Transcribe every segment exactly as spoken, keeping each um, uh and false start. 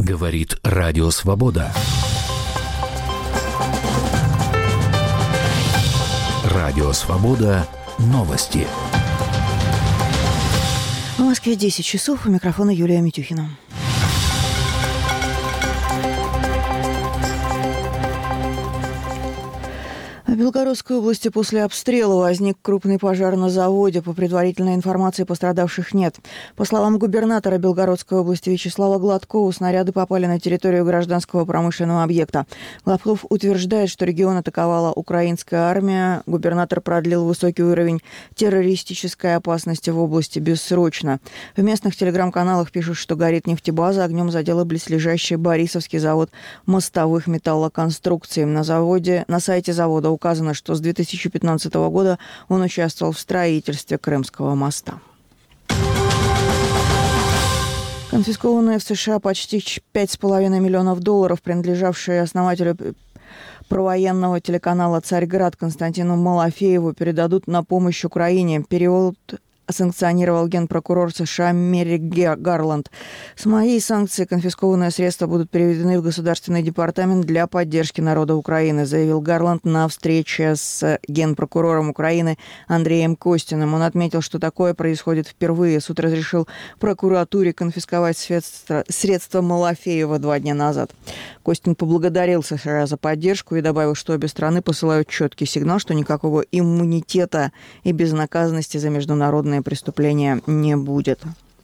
Говорит Радио Свобода. Радио Свобода. Новости. В Москве десять часов. У микрофона Юлия Митюхина. В Белгородской области после обстрела возник крупный пожар на заводе. По предварительной информации, пострадавших нет. По словам губернатора Белгородской области Вячеслава Гладкова, снаряды попали на территорию гражданского промышленного объекта. Гладков утверждает, что регион атаковала украинская армия. Губернатор продлил высокий уровень террористической опасности в области бессрочно. В местных телеграм-каналах пишут, что горит нефтебаза. Огнем задела близлежащий Борисовский завод мостовых металлоконструкций. На заводе, на сайте завода указано, что с две тысячи пятнадцатого года он участвовал в строительстве Крымского моста. Конфискованные в США почти пять с половиной миллионов долларов, принадлежавшие основателю провоенного телеканала «Царьград» Константину Малафееву, передадут на помощь Украине. Перевод санкционировал генпрокурор США Мерик Гарланд. С моей санкции конфискованные средства будут переведены в Государственный департамент для поддержки народа Украины, заявил Гарланд на встрече с генпрокурором Украины Андреем Костиным. Он отметил, что такое происходит впервые. Суд разрешил прокуратуре конфисковать средства, средства Малафеева два дня назад. Костин поблагодарил США за поддержку и добавил, что обе страны посылают четкий сигнал, что никакого иммунитета и безнаказанности за международные преступления не будет.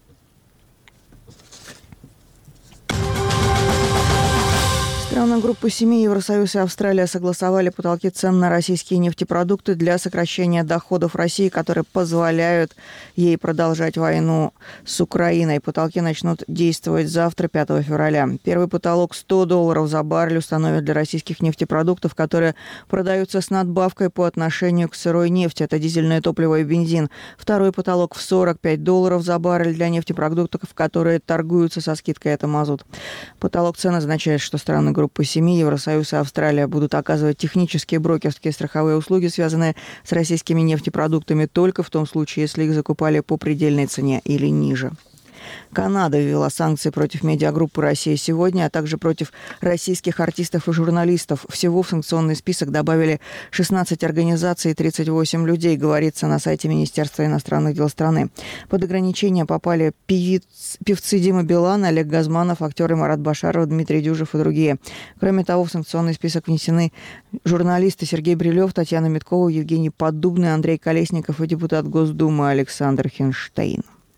Страны группы семи Евросоюз и Австралия согласовали потолки цен на российские нефтепродукты для сокращения доходов России, которые позволяют ей продолжать войну с Украиной. Потолки начнут действовать завтра, пятого февраля. Первый потолок сто долларов за баррель установят для российских нефтепродуктов, которые продаются с надбавкой по отношению к сырой нефти. Это дизельное топливо и бензин. Второй потолок в сорок пять долларов за баррель для нефтепродуктов, которые торгуются со скидкой. Это мазут. Потолок цен означает, что страны группы Группы семи, Евросоюз и Австралия будут оказывать технические, брокерские, страховые услуги, связанные с российскими нефтепродуктами, только в том случае, если их закупали по предельной цене или ниже. Канада ввела санкции против медиагруппы «Россия сегодня», а также против российских артистов и журналистов. Всего в санкционный список добавили шестнадцать организаций и тридцать восемь людей, говорится на сайте Министерства иностранных дел страны. Под ограничения попали певиц, певцы Дима Билан, Олег Газманов, актеры Марат Башаров, Дмитрий Дюжев и другие. Кроме того, в санкционный список внесены журналисты Сергей Брилев, Татьяна Миткова, Евгений Поддубный, Андрей Колесников и депутат Госдумы Александр Хинштейн.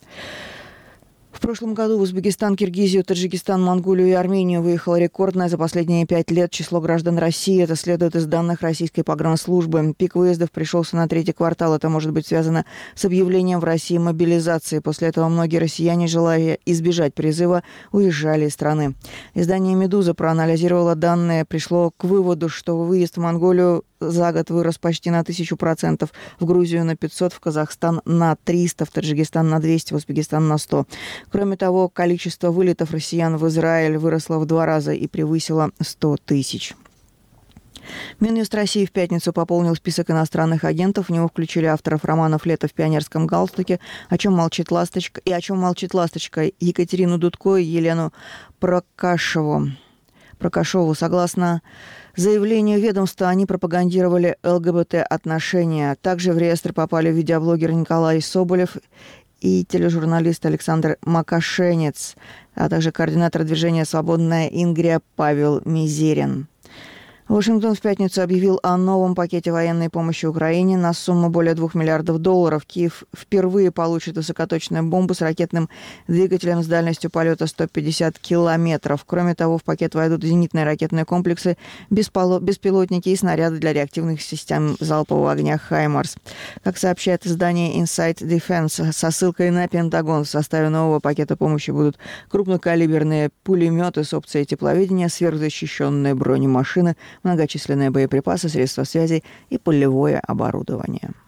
В прошлом году в Узбекистан, Киргизию, Таджикистан, Монголию и Армению выехало рекордное за последние пять лет число граждан России. Это следует из данных российской погранслужбы. Пик выездов пришелся на третий квартал. Это может быть связано с объявлением в России мобилизации. После этого многие россияне, желая избежать призыва, уезжали из страны. Издание «Медуза» проанализировало данные, пришло к выводу, что выезд в Монголию за год вырос почти на тысячу процентов, в Грузию на пятьсот, в Казахстан на триста, в Таджикистан на двести, в Узбекистан на сто. Кроме того, количество вылетов россиян в Израиль выросло в два раза и превысило сто тысяч. Минюст России в пятницу пополнил список иностранных агентов. В него включили авторов романов «Лето в пионерском галстуке», «О чем молчит ласточка» и «О чем молчит ласточка» Екатерину Дудко и Елену Прокашеву. Прокашеву. Согласно заявлению ведомства, они пропагандировали ЛГБТ-отношения. Также в реестр попали видеоблогер Николай Соболев и тележурналист Александр Макашенец, а также координатор движения «Свободная Ингрия» Павел Мизерин. Вашингтон в пятницу объявил о новом пакете военной помощи Украине на сумму более двух миллиардов долларов. Киев впервые получит высокоточную бомбу с ракетным двигателем с дальностью полета сто пятьдесят километров. Кроме того, в пакет войдут зенитные ракетные комплексы, беспилотники и снаряды для реактивных систем залпового огня «Хаймарс». Как сообщает издание Inside Defense со ссылкой на Пентагон, в составе нового пакета помощи будут крупнокалиберные пулеметы с опцией тепловидения, сверхзащищенные бронемашины, многочисленные боеприпасы, средства связи и полевое оборудование.